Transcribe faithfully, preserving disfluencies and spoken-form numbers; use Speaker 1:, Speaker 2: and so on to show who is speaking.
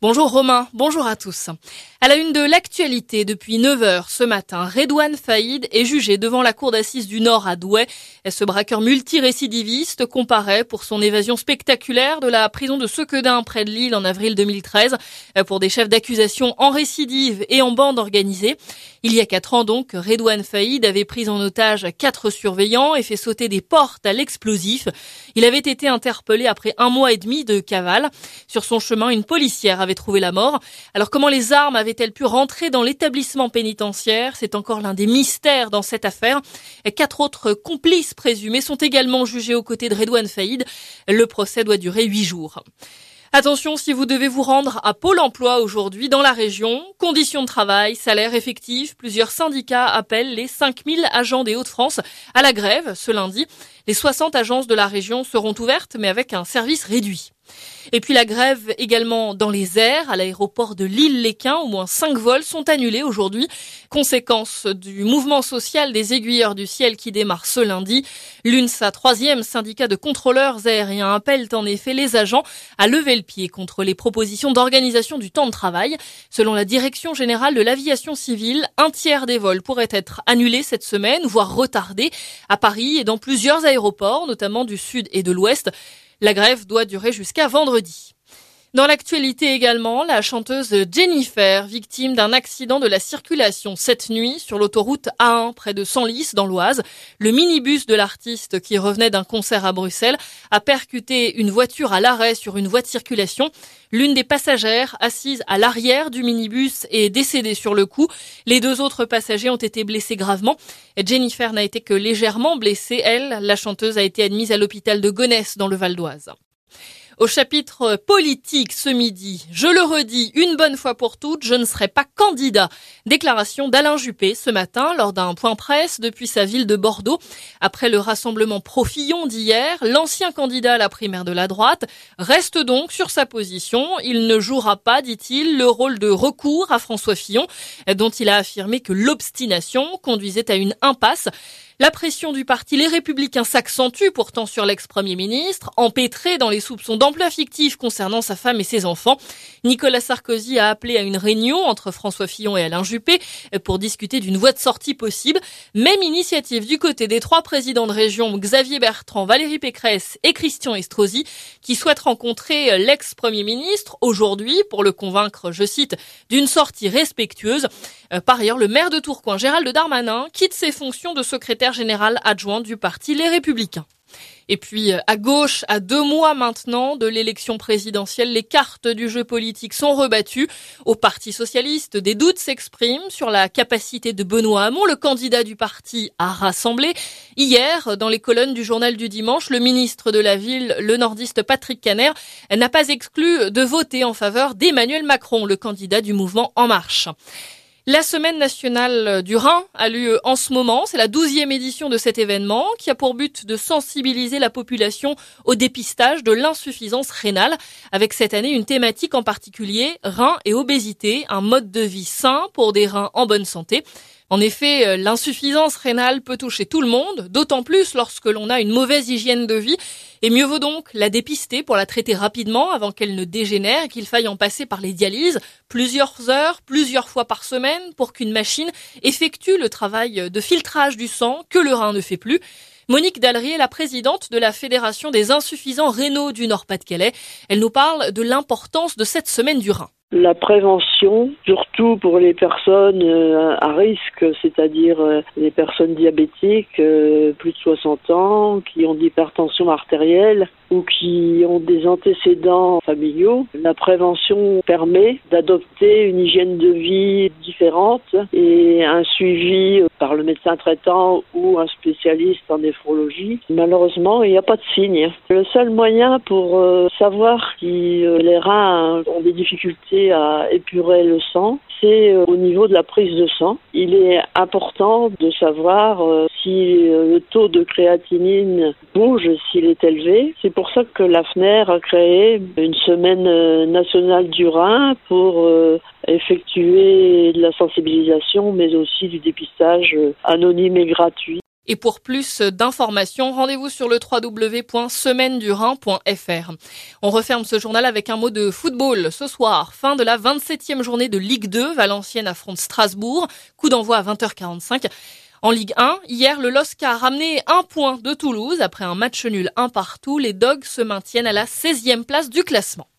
Speaker 1: Bonjour Romain, bonjour à tous. À la une de l'actualité, depuis neuf heures ce matin, Redouane Faïd est jugé devant la cour d'assises du Nord à Douai. Ce braqueur multirécidiviste comparaît pour son évasion spectaculaire de la prison de Sequedin près de Lille en avril deux mille treize pour des chefs d'accusation en récidive et en bande organisée. Il y a quatre ans donc, Redouane Faïd avait pris en otage quatre surveillants et fait sauter des portes à l'explosif. Il avait été interpellé après un mois et demi de cavale. Sur son chemin, une policière avait trouvé la mort. Alors comment les armes avaient-elles pu rentrer dans l'établissement pénitentiaire? C'est encore l'un des mystères dans cette affaire. Quatre autres complices présumés sont également jugés aux côtés de Redouane Faïd. Le procès doit durer huit jours. Attention si vous devez vous rendre à Pôle emploi aujourd'hui dans la région. Conditions de travail, salaire effectif, plusieurs syndicats appellent les cinq mille agents des Hauts-de-France à la grève ce lundi. Les soixante agences de la région seront ouvertes mais avec un service réduit. Et puis la grève également dans les airs, à l'aéroport de Lille-Léquin, au moins cinq vols sont annulés aujourd'hui. Conséquence du mouvement social des aiguilleurs du ciel qui démarre ce lundi. L'UNSA, troisième syndicat de contrôleurs aériens, appelle en effet les agents à lever le pied contre les propositions d'organisation du temps de travail. Selon la Direction générale de l'aviation civile, un tiers des vols pourraient être annulés cette semaine, voire retardés à Paris et dans plusieurs aéroports, notamment du sud et de l'ouest. La grève doit durer jusqu'à vendredi. Dans l'actualité également, la chanteuse Jennifer, victime d'un accident de la circulation cette nuit sur l'autoroute A un près de Senlis dans l'Oise. Le minibus de l'artiste qui revenait d'un concert à Bruxelles a percuté une voiture à l'arrêt sur une voie de circulation. L'une des passagères, assise à l'arrière du minibus, est décédée sur le coup. Les deux autres passagers ont été blessés gravement. Jennifer n'a été que légèrement blessée. Elle, la chanteuse, a été admise à l'hôpital de Gonesse dans le Val d'Oise. Au chapitre politique ce midi, je le redis une bonne fois pour toutes, je ne serai pas candidat. Déclaration d'Alain Juppé ce matin lors d'un point presse depuis sa ville de Bordeaux. Après le rassemblement pro-Fillon d'hier, l'ancien candidat à la primaire de la droite reste donc sur sa position. Il ne jouera pas, dit-il, le rôle de recours à François Fillon, dont il a affirmé que l'obstination conduisait à une impasse. La pression du parti Les Républicains s'accentue pourtant sur l'ex-premier ministre, empêtré dans les soupçons d'emploi fictif concernant sa femme et ses enfants. Nicolas Sarkozy a appelé à une réunion entre François Fillon et Alain Juppé pour discuter d'une voie de sortie possible. Même initiative du côté des trois présidents de région, Xavier Bertrand, Valérie Pécresse et Christian Estrosi, qui souhaitent rencontrer l'ex-premier ministre aujourd'hui pour le convaincre, je cite, d'une sortie respectueuse. Par ailleurs, le maire de Tourcoing, Gérald Darmanin, quitte ses fonctions de secrétaire général adjoint du parti Les Républicains. Et puis, à gauche, à deux mois maintenant de l'élection présidentielle, les cartes du jeu politique sont rebattues. Au Parti socialiste, des doutes s'expriment sur la capacité de Benoît Hamon, le candidat du parti, à rassembler. Hier, dans les colonnes du journal du dimanche, le ministre de la Ville, le nordiste Patrick Kanner, n'a pas exclu de voter en faveur d'Emmanuel Macron, le candidat du mouvement En Marche. La semaine nationale du rein a lieu en ce moment. C'est la douzième édition de cet événement qui a pour but de sensibiliser la population au dépistage de l'insuffisance rénale. Avec cette année une thématique en particulier, reins et obésité, un mode de vie sain pour des reins en bonne santé. En effet, l'insuffisance rénale peut toucher tout le monde, d'autant plus lorsque l'on a une mauvaise hygiène de vie. Et mieux vaut donc la dépister pour la traiter rapidement avant qu'elle ne dégénère et qu'il faille en passer par les dialyses plusieurs heures, plusieurs fois par semaine pour qu'une machine effectue le travail de filtrage du sang que le rein ne fait plus. Monique Dallery est la présidente de la Fédération des insuffisants rénaux du Nord-Pas-de-Calais. Elle nous parle de l'importance de cette semaine du rein.
Speaker 2: La prévention, surtout pour les personnes à risque, c'est-à-dire les personnes diabétiques, plus de soixante ans, qui ont de l'hypertension artérielle ou qui ont des antécédents familiaux. La prévention permet d'adopter une hygiène de vie différente et un suivi par le médecin traitant ou un spécialiste en néphrologie. Malheureusement, il n'y a pas de signe. Le seul moyen pour savoir si les reins ont des difficultés à épurer le sang, c'est au niveau de la prise de sang. Il est important de savoir si le taux de créatinine bouge, s'il est élevé. C'est pour ça que la F N E R a créé une semaine nationale du rein pour effectuer de la sensibilisation, mais aussi du dépistage anonyme et gratuit.
Speaker 1: Et pour plus d'informations, rendez-vous sur le w w w point semaine du rhin point f r. On referme ce journal avec un mot de football. Ce soir, fin de la vingt-septième journée de Ligue deux. Valenciennes affronte Strasbourg. Coup d'envoi à vingt heures quarante-cinq. En Ligue un, hier, le L O S C a ramené un point de Toulouse. Après un match nul un partout, les Dogs se maintiennent à la seizième place du classement.